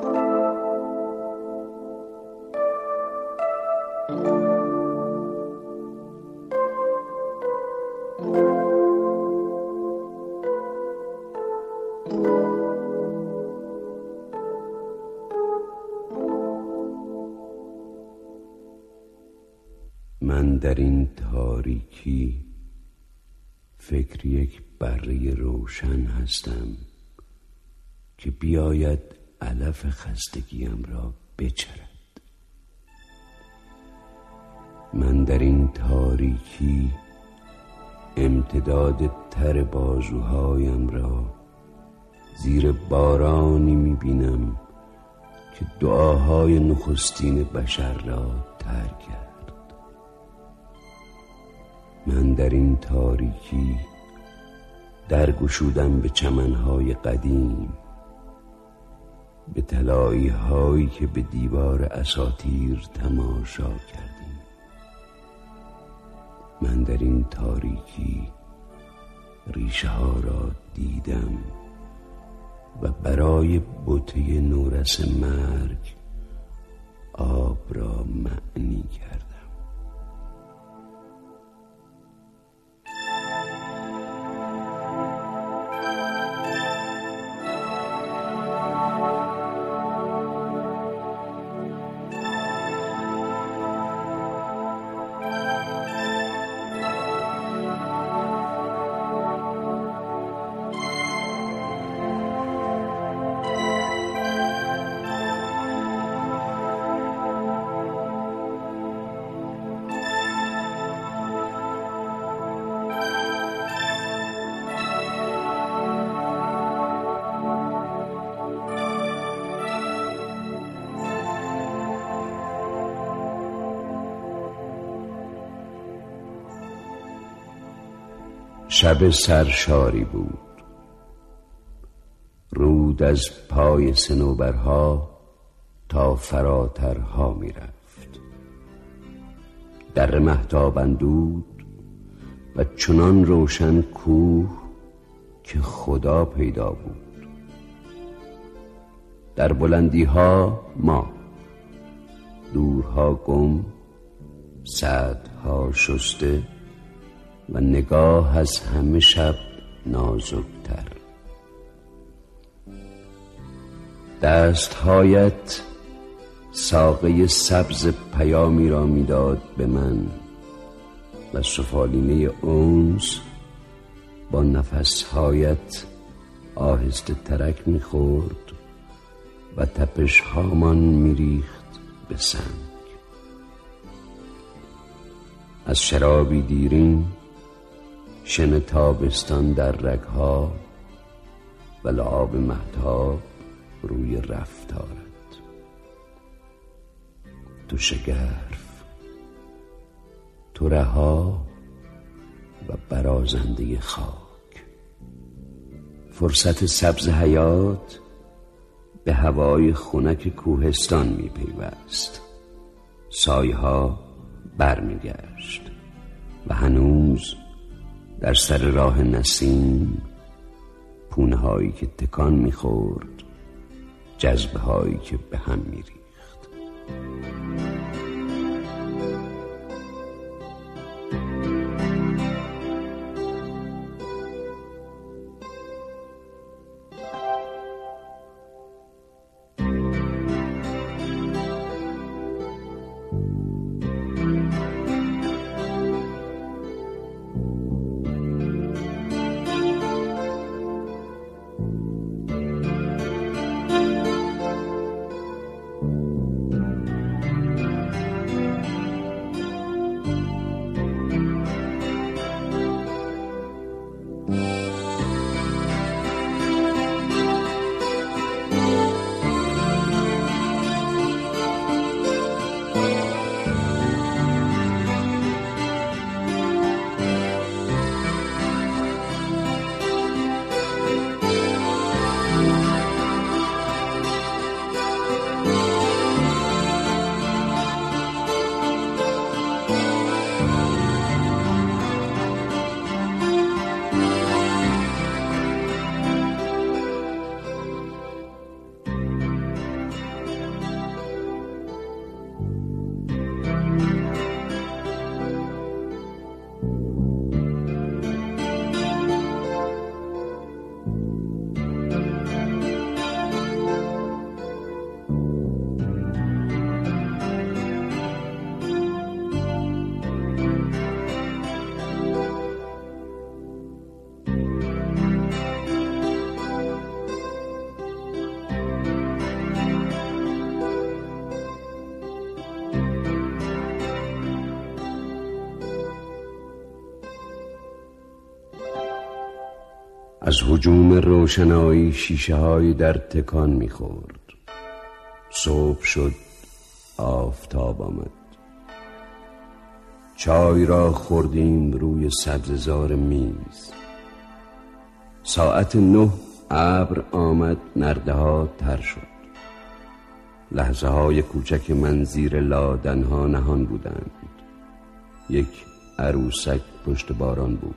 من در این تاریکی فکر یک بره روشن هستم که بیاید علف خستگیم را بچرد. من در این تاریکی امتداد تر بازوهایم را زیر بارانی میبینم که دعاهای نخستین بشر را تر کرد. من در این تاریکی درگشودم به چمنهای قدیم، به طلایی هایی که به دیوار اساطیر تماشا کردیم. من در این تاریکی ریشه ها را دیدم و برای بوته نورس مرگ آب را معنی کردم. شب سرشاری بود. رود از پای صنوبرها تا فراترها می رفت. در مهتاب اندود و چنان روشن کوه که خدا پیدا بود. در بلندی ها ما، دورها گم، سدها شسته و نگاه از همه شب نازکتر. دستهایت ساقه سبز پیامی را میداد به من و سفالینه اونس با نفسهایت آهسته ترک میخورد و تپش هامان میریخت به سنگ. از شرابی دیرین شن تابستان در رگها و لعاب مهتاب روی رفتارت. تو شگرف، تو رها و برازنده خاک. فرصت سبز حیات به هوای خنک کوهستان می پیوست. سایه‌ها برمیگشت و هنوز در سر راه نسیم پونه هایی که تکان میخورد، جذبه هایی که به هم میریخت. از هجوم روشنایی شیشه های در تکان می‌خورد. صبح شد، آفتاب آمد. چای را خوردیم روی سبززار میز. ساعت 9 ابر آمد، نرده ها تر شد. لحظه های کوچک من زیر لادنها نهان بودند. یک عروسک پشت باران بود.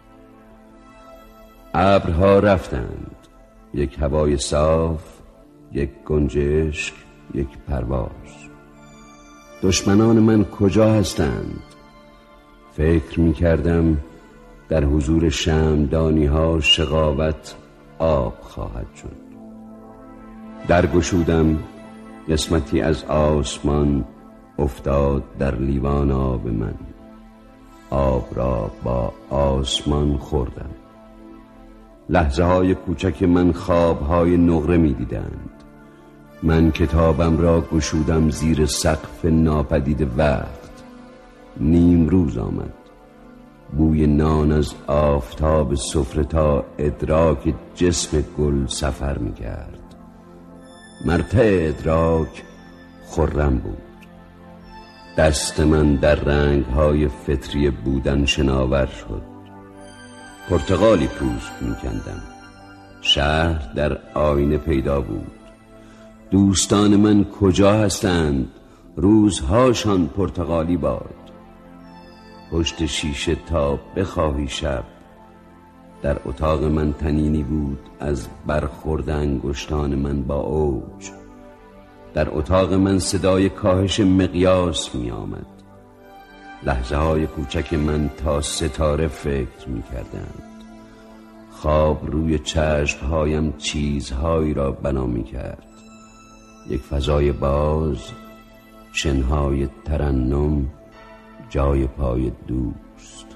ابرها رفتند. یک هوای صاف، یک گنجشک، یک پرواز. دشمنان من کجا هستند؟ فکر می کردم در حضور شمعدانی ها شقاوت آب خواهد شد. درگشودم، قسمتی از آسمان افتاد در لیوان آب من. آب را با آسمان خوردم. لحظه های کوچک من خواب های نقره می دیدند. من کتابم را گشودم زیر سقف ناپدید وقت. نیم روز آمد. بوی نان از آفتاب سفره تا ادراک جسم گل سفر می کرد. مرتع ادراک خرم بود. دست من در رنگ های فطری بودن شناور شد. پرتقالی پوست می کندم. شهر در آینه پیدا بود. دوستان من کجا هستند؟ روزهاشان پرتقالی باد. پشت شیشه تا بخواهی شب. در اتاق من تنینی بود از برخورد انگشتان من با اوج. در اتاق من صدای کاهش مقیاس می آمد. لحظه های کوچک من تا ستاره فکر می کردند. خواب روی چشمهایم چیزهایی را بنا می کرد. یک فضای باز، شنهای ترنم، جای پای دوست.